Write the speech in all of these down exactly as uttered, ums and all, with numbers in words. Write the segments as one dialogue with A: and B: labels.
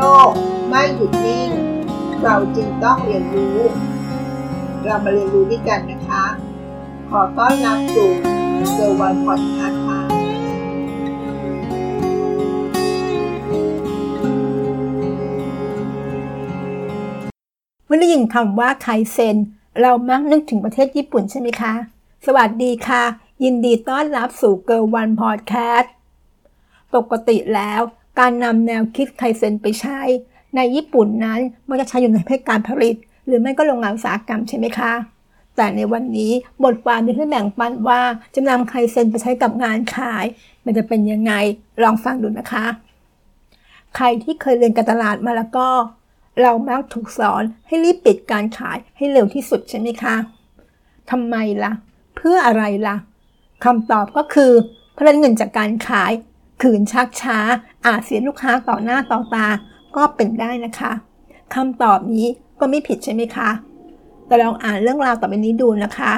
A: กไม่หยุดนิ่งเราจึงต้องเรียนรู้เรามาเรียนรู้ด้วยกันนะคะขอต้อนรับสู่เซอร์วันพอดคาสต์ค่ะเมื่อได้ยินคำว่าไคเซ็นเรามักนึกถึงประเทศญี่ปุ่นใช่ไหมคะสวัสดีค่ะยินดีต้อนรับสู่เกิร์ลวันพอดแคสต์ปกติแล้วการนำแนวคิดไคเซ็นไปใช้ในญี่ปุ่นนั้นมันจะใช้อยู่ในภาคการผลิตหรือไม่ก็โรงงานอุตสาหกรรมใช่ไหมคะแต่ในวันนี้บทความที่แบ่งปันว่าจะนำไคเซ็นไปใช้กับงานขายมันจะเป็นยังไงลองฟังดูนะคะใครที่เคยเรียนการตลาดมาแล้วก็เรามักถูกสอนให้รีบปิดการขายให้เร็วที่สุดใช่ไหมคะทำไมล่ะเพื่ออะไรล่ะคำตอบก็คือเพราะเงินจากการขายขืนชักช้าอาจเสียลูกค้าต่อหน้าต่อตาก็เป็นได้นะคะคำตอบนี้ก็ไม่ผิดใช่ไหมคะแต่ลองอ่านเรื่องราวต่อไปนี้ดูนะคะ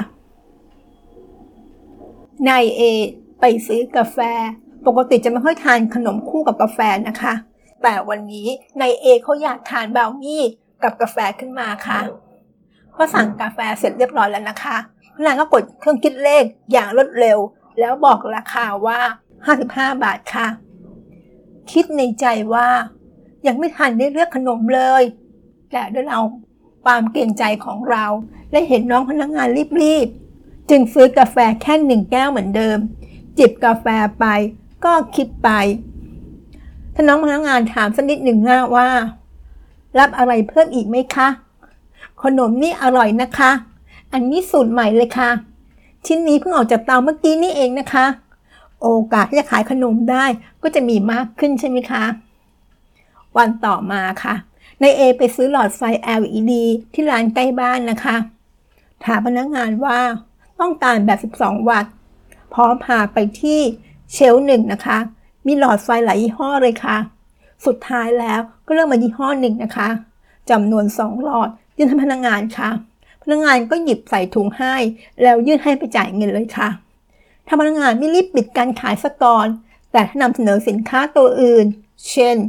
A: นายเอไปซื้อกาแฟปกติจะไม่ค่อยทานขนมคู่กับกาแฟนะคะแต่วันนี้นายเอเขาอยากทานบราวนี่กับกาแฟขึ้นมาค่ะพอสั่งกาแฟเสร็จเรียบร้อยแล้วนะคะพนักงานก็กดเครื่องคิดเลขอย่างรวดเร็วแล้วบอกราคาว่าห้าสิบห้าบาทค่ะคิดในใจว่ายังไม่ทันได้เลือกขนมเลยแต่ด้วยเราความเกรงใจของเราและเห็นน้องพนักงานรีบๆจึงซื้อกาแฟแค่หนึ่งแก้วเหมือนเดิมจิบกาแฟไปก็คิดไปถ้าน้องพนักงานถามสักนิดหนึ่งนะว่ารับอะไรเพิ่มอีกไหมคะขนมนี่อร่อยนะคะอันนี้สูตรใหม่เลยค่ะชิ้นนี้เพิ่งออกจากเตาเมื่อกี้นี่เองนะคะโอกาสที่จะขายขนมได้ก็จะมีมากขึ้นใช่ไหมคะวันต่อมาค่ะนายเอไปซื้อหลอดไฟ แอล อี ดี ที่ร้านใกล้บ้านนะคะถามพนักงานว่าต้องการแบบสิบสองวัตต์พร้อมพาไปที่เชลฟ์หนึ่งนะคะมีหลอดไฟหลายยี่ห้อเลยค่ะสุดท้ายแล้วก็เลือกมายี่ห้อหนึ่งนะคะจำนวนสองหลอดยื่นให้พนักงานค่ะพนักงานก็หยิบใส่ถุงให้แล้วยื่นให้ไปจ่ายเงินเลยค่ะถ้าพนักงานไม่รีบปิดการขายซะก่อนแต่ถ้านำเสนอสินค้าตัวอื่นเช่น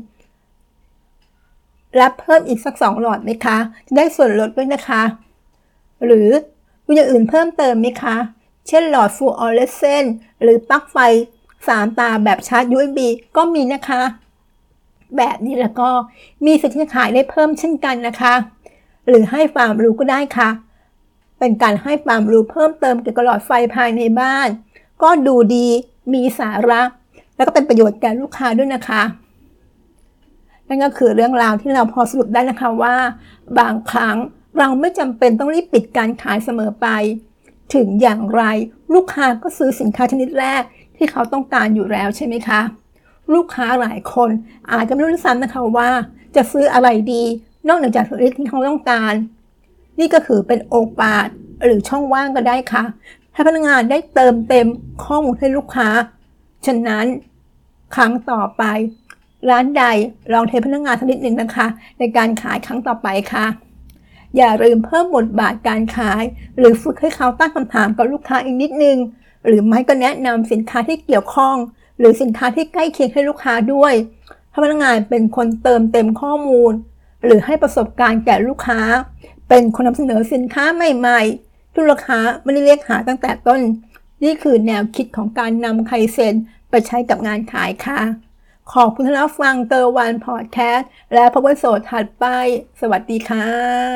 A: รับเพิ่มอีกสักสองหลอดไหมคะจะได้ส่วนลดด้วยนะคะหรือมีอย่างอื่นเพิ่มเติมไหมคะเช่นหลอดฟลูออเรสเซนต์หรือปลั๊กไฟสามตาแบบชาร์จ ยู เอส บี ก็มีนะคะแบบนี้แล้วก็มีสิทธิขายได้เพิ่มเช่นกันนะคะหรือให้ความรู้ก็ได้ค่ะเป็นการให้ความรู้เพิ่มเติมเกี่ยวกับหลอดไฟภายในบ้านก็ดูดีมีสาระแล้วก็เป็นประโยชน์แก่ลูกค้าด้วยนะคะนั่นก็คือเรื่องราวที่เราพอสรุปได้นะคะว่าบางครั้งเราไม่จำเป็นต้องรีบปิดการขายเสมอไปถึงอย่างไรลูกค้าก็ซื้อสินค้าชนิดแรกที่เขาต้องการอยู่แล้วใช่ไหมคะลูกค้าหลายคนอาจจะไม่รู้ซ้ำนะคะว่าจะซื้ออะไรดีนอกจากสิ่งที่เขาต้องการนี่ก็คือเป็นโอกาสหรือช่องว่างก็ได้ค่ะให้พนักงานได้เติมเต็มข้อมูลให้ลูกค้าฉะนั้นครั้งต่อไปร้านใดลองเทพนักงานสักนิดหนึ่งนะคะในการขายครั้งต่อไปค่ะอย่าลืมเพิ่มบทบาทการขายหรือฝึกให้เขาตั้งคำถามกับลูกค้าอีกนิดนึงหรือไม่ก็แนะนำสินค้าที่เกี่ยวข้องหรือสินค้าที่ใกล้เคียงให้ลูกค้าด้วยให้พนักงานเป็นคนเติมเต็มข้อมูลหรือให้ประสบการณ์แก่ลูกค้าเป็นคนนำเสนอสินค้าใหม่ๆที่ลูกค้าไม่ได้เรียกหาตั้งแต่ต้นนี่คือแนวคิดของการนำไคเซ็นไปใช้กับงานขายค่ะขอบคุณที่รับฟังเกอร์วันพอดแคสต์และพบกันโสดถัดไปสวัสดีค่ะ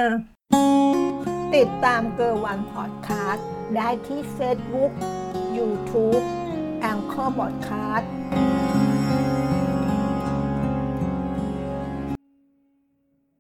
A: ติดตามเกอร์วันพอดแคสต์ได้ที่ Facebook YouTube แองเกอร์พอดแคสต์